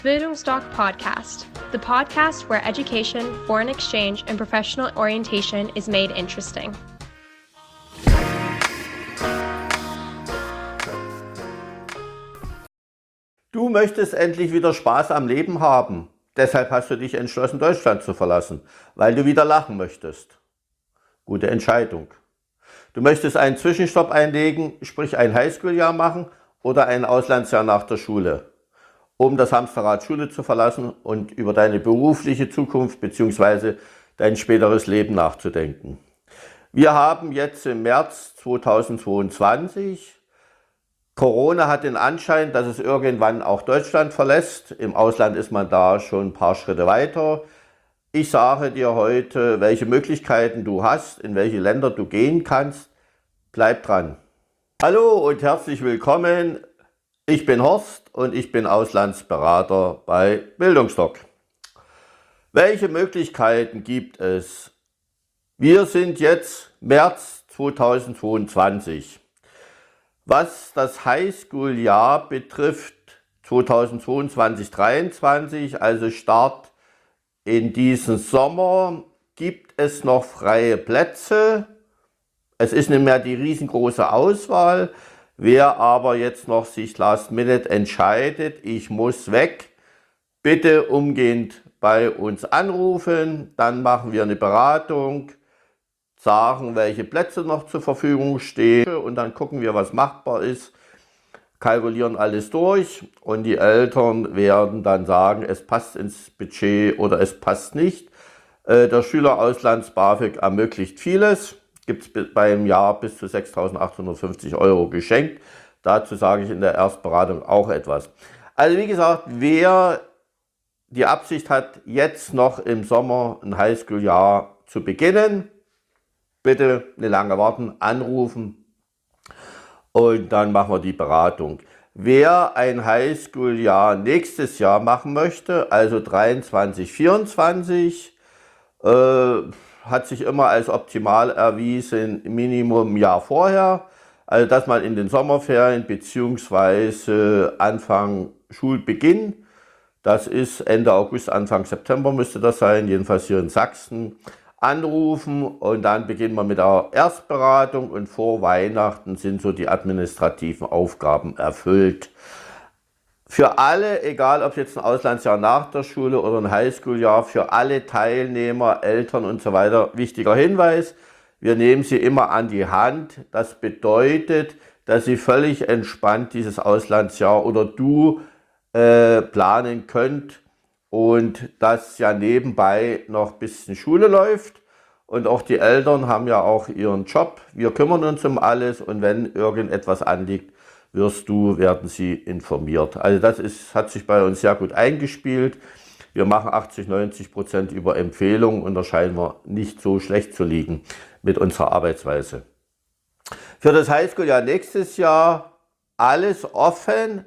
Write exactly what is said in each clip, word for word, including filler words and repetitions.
Bildungsdoc Podcast, the podcast where education, foreign exchange, and professional orientation is made interesting. Du möchtest endlich wieder Spaß am Leben haben. Deshalb hast du dich entschlossen, Deutschland zu verlassen, weil du wieder lachen möchtest. Gute Entscheidung. Du möchtest einen Zwischenstopp einlegen, sprich ein Highschool-Jahr machen oder ein Auslandsjahr nach der Schule, um das Hamsterrad Schule zu verlassen und über deine berufliche Zukunft bzw. dein späteres Leben nachzudenken. Wir haben jetzt im März zweitausendzweiundzwanzig. Corona hat den Anschein, dass es irgendwann auch Deutschland verlässt. Im Ausland ist man da schon ein paar Schritte weiter. Ich sage dir heute, welche Möglichkeiten du hast, in welche Länder du gehen kannst. Bleib dran. Hallo und herzlich willkommen. Ich bin Horst und ich bin Auslandsberater bei Bildungsdoc. Welche Möglichkeiten gibt es? Wir sind jetzt März zweitausendzweiundzwanzig. Was das Highschool-Jahr betrifft, zweitausendzweiundzwanzig dreiundzwanzig, also Start in diesen Sommer, gibt es noch freie Plätze. Es ist nicht mehr die riesengroße Auswahl. Wer aber jetzt noch sich last minute entscheidet, ich muss weg, bitte umgehend bei uns anrufen, dann machen wir eine Beratung, sagen, welche Plätze noch zur Verfügung stehen und dann gucken wir, was machbar ist, kalkulieren alles durch und die Eltern werden dann sagen, es passt ins Budget oder es passt nicht. Der Schülerauslands-BAföG ermöglicht vieles, gibt es beim Jahr bis zu sechstausendachthundertfünfzig Euro geschenkt. Dazu sage ich in der Erstberatung auch etwas. Also wie gesagt, wer die Absicht hat, jetzt noch im Sommer ein Highschool-Jahr zu beginnen, bitte nicht lange warten, anrufen und dann machen wir die Beratung. Wer ein Highschool-Jahr nächstes Jahr machen möchte, also dreiundzwanzig vierundzwanzig, äh, hat sich immer als optimal erwiesen, Minimum ein Jahr vorher, also dass man in den Sommerferien bzw. Anfang Schulbeginn, das ist Ende August, Anfang September müsste das sein, jedenfalls hier in Sachsen, anrufen und dann beginnen wir mit der Erstberatung und vor Weihnachten sind so die administrativen Aufgaben erfüllt. Für alle, egal ob jetzt ein Auslandsjahr nach der Schule oder ein Highschool-Jahr, für alle Teilnehmer, Eltern und so weiter, wichtiger Hinweis, wir nehmen sie immer an die Hand. Das bedeutet, dass sie völlig entspannt dieses Auslandsjahr oder du äh, planen könnt, und dass ja nebenbei noch ein bisschen Schule läuft und auch die Eltern haben ja auch ihren Job. Wir kümmern uns um alles und wenn irgendetwas anliegt, wirst du, werden sie informiert. Also das ist, hat sich bei uns sehr gut eingespielt. Wir machen achtzig, neunzig Prozent über Empfehlungen und da scheinen wir nicht so schlecht zu liegen mit unserer Arbeitsweise. Für das Highschool-Jahr nächstes Jahr alles offen,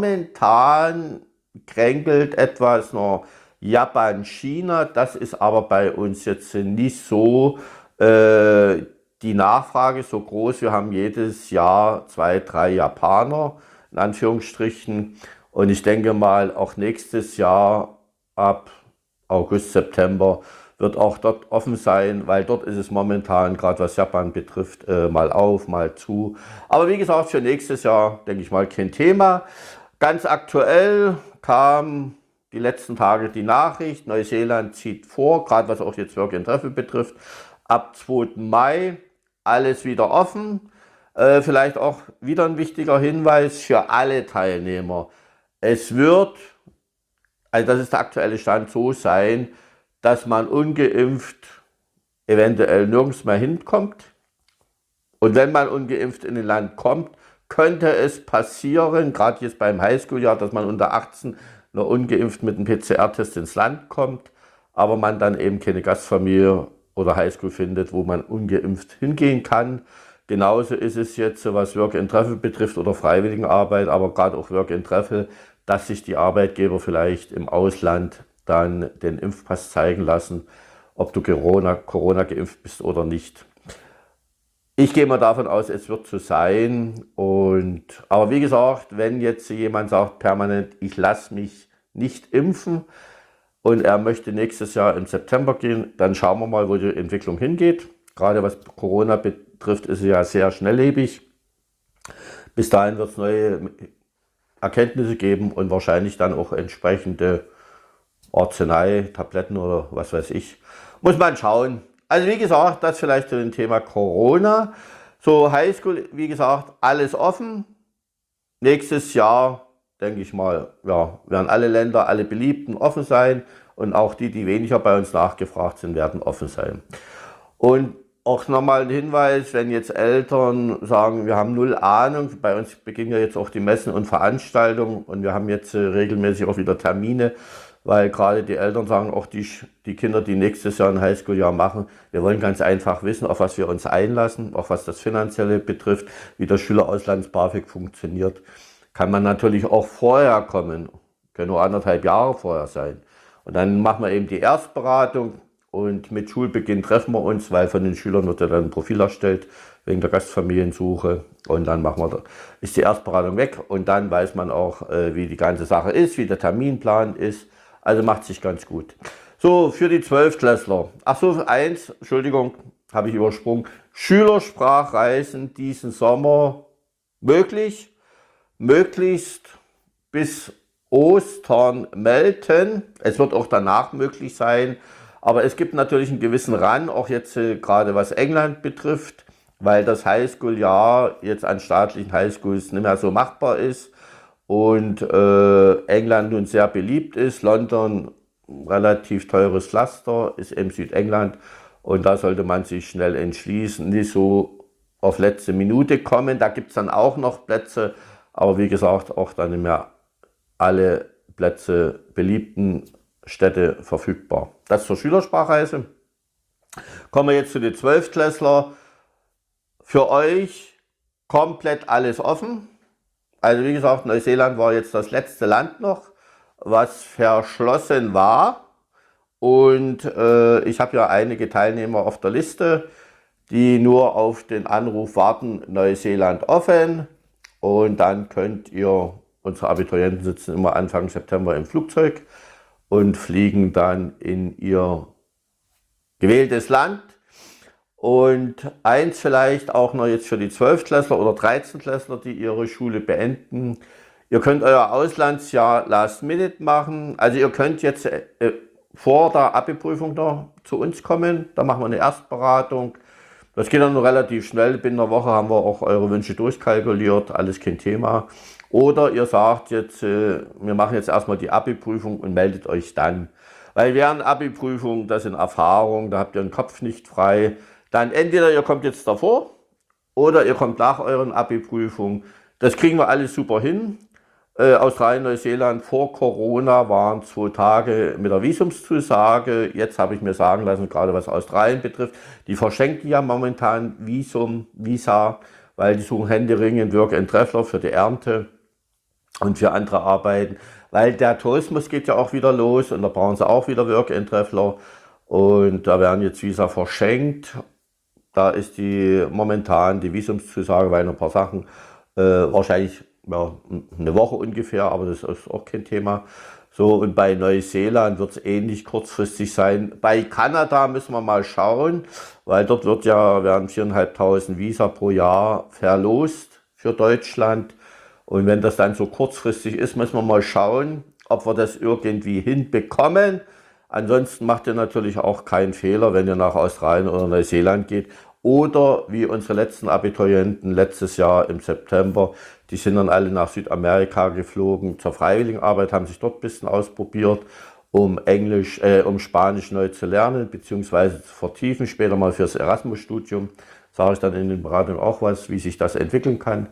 momentan kränkelt etwas noch Japan, China, das ist aber bei uns jetzt nicht so äh, die Nachfrage so groß. Wir haben jedes Jahr zwei, drei Japaner, in Anführungsstrichen. Und ich denke mal, auch nächstes Jahr ab August, September wird auch dort offen sein, weil dort ist es momentan, gerade was Japan betrifft, äh, mal auf, mal zu. Aber wie gesagt, für nächstes Jahr, denke ich mal, kein Thema. Ganz aktuell kam die letzten Tage die Nachricht, Neuseeland zieht vor, gerade was auch jetzt Work and Travel betrifft, ab zweiten Mai alles wieder offen. Äh, vielleicht auch wieder ein wichtiger Hinweis für alle Teilnehmer. Es wird, also das ist der aktuelle Stand, so sein, dass man ungeimpft eventuell nirgends mehr hinkommt. Und wenn man ungeimpft in ein Land kommt, könnte es passieren, gerade jetzt beim Highschool-Jahr, dass man unter achtzehn noch ungeimpft mit einem P C R-Test ins Land kommt, aber man dann eben keine Gastfamilie oder Highschool findet, wo man ungeimpft hingehen kann. Genauso ist es jetzt, was Work and Travel betrifft oder Freiwilligenarbeit, aber gerade auch Work and Travel, dass sich die Arbeitgeber vielleicht im Ausland dann den Impfpass zeigen lassen, ob du Corona, Corona geimpft bist oder nicht. Ich gehe mal davon aus, es wird so sein. Und, aber wie gesagt, wenn jetzt jemand sagt permanent, ich lasse mich nicht impfen und er möchte nächstes Jahr im September gehen, dann schauen wir mal, wo die Entwicklung hingeht. Gerade was Corona betrifft, ist sie ja sehr schnelllebig. Bis dahin wird es neue Erkenntnisse geben und wahrscheinlich dann auch entsprechende Arznei, Tabletten oder was weiß ich. Muss man schauen. Also wie gesagt, das vielleicht zu dem Thema Corona. So Highschool, wie gesagt, alles offen. Nächstes Jahr, denke ich mal, ja, werden alle Länder, alle Beliebten offen sein und auch die, die weniger bei uns nachgefragt sind, werden offen sein. Und auch nochmal ein Hinweis, wenn jetzt Eltern sagen, wir haben null Ahnung, bei uns beginnen ja jetzt auch die Messen und Veranstaltungen und wir haben jetzt äh, regelmäßig auch wieder Termine, weil gerade die Eltern sagen, auch die, die Kinder, die nächstes Jahr ein Highschool-Jahr machen, wir wollen ganz einfach wissen, auf was wir uns einlassen, auch was das Finanzielle betrifft, wie das Schülerauslands-BAföG funktioniert. Kann man natürlich auch vorher kommen, können nur anderthalb Jahre vorher sein. Und dann machen wir eben die Erstberatung und mit Schulbeginn treffen wir uns, weil von den Schülern wird ja dann ein Profil erstellt, wegen der Gastfamiliensuche. Und dann machen wir, ist die Erstberatung weg und dann weiß man auch, wie die ganze Sache ist, wie der Terminplan ist. Also macht sich ganz gut. So, für die Zwölftklässler. Ach so, eins, Entschuldigung, habe ich übersprungen. Schülersprachreisen diesen Sommer möglich, möglichst bis Ostern melden. Es wird auch danach möglich sein. Aber es gibt natürlich einen gewissen Run, auch jetzt äh, gerade was England betrifft, weil das Highschool-Jahr jetzt an staatlichen Highschools nicht mehr so machbar ist. Und äh, England nun sehr beliebt ist, London relativ teures Pflaster, ist eben Südengland und da sollte man sich schnell entschließen, nicht so auf letzte Minute kommen, da gibt es dann auch noch Plätze, aber wie gesagt auch dann nicht mehr alle Plätze beliebten Städte verfügbar. Das zur Schülersprachreise. Kommen wir jetzt zu den Zwölftklässler. Für euch komplett alles offen. Also wie gesagt, Neuseeland war jetzt das letzte Land noch, was verschlossen war. Und äh, ich habe ja einige Teilnehmer auf der Liste, die nur auf den Anruf warten, Neuseeland offen. Und dann könnt ihr, unsere Abiturienten sitzen immer Anfang September im Flugzeug und fliegen dann in ihr gewähltes Land. Und eins vielleicht auch noch jetzt für die Zwölftklässler oder Dreizehntklässler, die ihre Schule beenden. Ihr könnt euer Auslandsjahr Last Minute machen. Also ihr könnt jetzt äh, vor der Abi-Prüfung noch zu uns kommen. Da machen wir eine Erstberatung. Das geht dann relativ schnell. Binnen einer Woche haben wir auch eure Wünsche durchkalkuliert. Alles kein Thema. Oder ihr sagt jetzt, äh, wir machen jetzt erstmal die Abi-Prüfung und meldet euch dann. Weil während Abi-Prüfung, das sind Erfahrungen, da habt ihr den Kopf nicht frei. Dann entweder ihr kommt jetzt davor oder ihr kommt nach euren Abi-Prüfungen. Das kriegen wir alles super hin. Äh, Australien, Neuseeland vor Corona waren zwei Tage mit der Visumszusage. Jetzt habe ich mir sagen lassen, gerade was Australien betrifft, die verschenken ja momentan Visum, Visa, weil die suchen händeringend Work and Traveler für die Ernte und für andere Arbeiten. Weil der Tourismus geht ja auch wieder los und da brauchen sie auch wieder Work and Traveler. Und da werden jetzt Visa verschenkt. Da ist die momentan die Visumszusage, weil noch ein paar Sachen, äh, wahrscheinlich ja, eine Woche ungefähr, aber das ist auch kein Thema. So, und bei Neuseeland wird es ähnlich kurzfristig sein. Bei Kanada müssen wir mal schauen, weil dort wird ja, werden viertausendfünfhundert Visa pro Jahr verlost für Deutschland. Und wenn das dann so kurzfristig ist, müssen wir mal schauen, ob wir das irgendwie hinbekommen. Ansonsten macht ihr natürlich auch keinen Fehler, wenn ihr nach Australien oder Neuseeland geht. Oder wie unsere letzten Abiturienten letztes Jahr im September, die sind dann alle nach Südamerika geflogen zur Freiwilligenarbeit, haben sich dort ein bisschen ausprobiert, um Englisch, äh, um Spanisch neu zu lernen, beziehungsweise zu vertiefen, später mal fürs Erasmus-Studium. Sage ich dann in den Beratungen auch was, wie sich das entwickeln kann.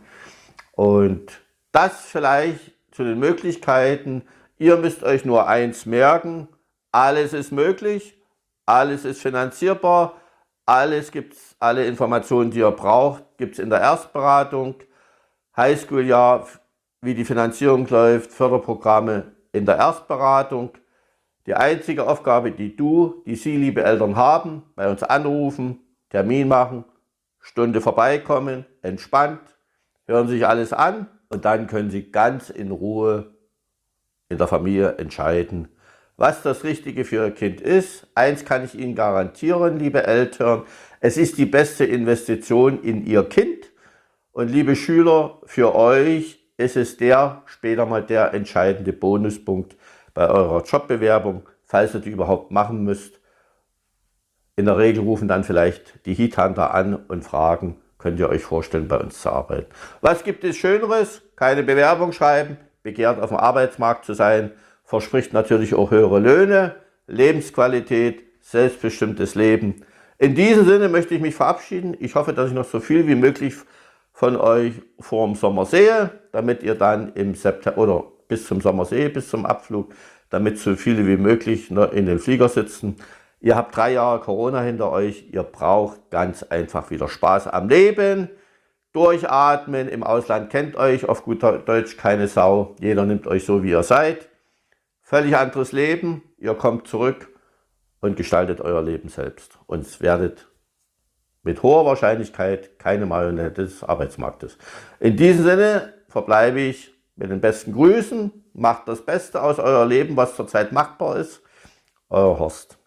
Und das vielleicht zu den Möglichkeiten. Ihr müsst euch nur eins merken. Alles ist möglich, alles ist finanzierbar, alles gibt's, alle Informationen, die ihr braucht, gibt es in der Erstberatung. Highschool-Jahr, wie die Finanzierung läuft, Förderprogramme in der Erstberatung. Die einzige Aufgabe, die du, die Sie, liebe Eltern, haben, bei uns anrufen, Termin machen, Stunde vorbeikommen, entspannt, hören sich alles an und dann können Sie ganz in Ruhe in der Familie entscheiden, was das Richtige für Ihr Kind ist. Eins kann ich Ihnen garantieren, liebe Eltern, es ist die beste Investition in Ihr Kind. Und liebe Schüler, für euch ist es der, später mal der entscheidende Bonuspunkt bei eurer Jobbewerbung, falls ihr die überhaupt machen müsst. In der Regel rufen dann vielleicht die Headhunter an und fragen, könnt ihr euch vorstellen, bei uns zu arbeiten. Was gibt es Schöneres? Keine Bewerbung schreiben, begehrt auf dem Arbeitsmarkt zu sein, verspricht natürlich auch höhere Löhne, Lebensqualität, selbstbestimmtes Leben. In diesem Sinne möchte ich mich verabschieden. Ich hoffe, dass ich noch so viel wie möglich von euch vor dem Sommer sehe, damit ihr dann im September oder bis zum Sommer sehe, bis zum Abflug, damit so viele wie möglich in den Flieger sitzen. Ihr habt drei Jahre Corona hinter euch, ihr braucht ganz einfach wieder Spaß am Leben, durchatmen, im Ausland kennt euch auf gut Deutsch keine Sau, jeder nimmt euch so wie ihr seid, völlig anderes Leben, ihr kommt zurück und gestaltet euer Leben selbst und werdet mit hoher Wahrscheinlichkeit keine Marionette des Arbeitsmarktes. In diesem Sinne verbleibe ich mit den besten Grüßen, macht das Beste aus euer Leben, was zurzeit machbar ist, euer Horst.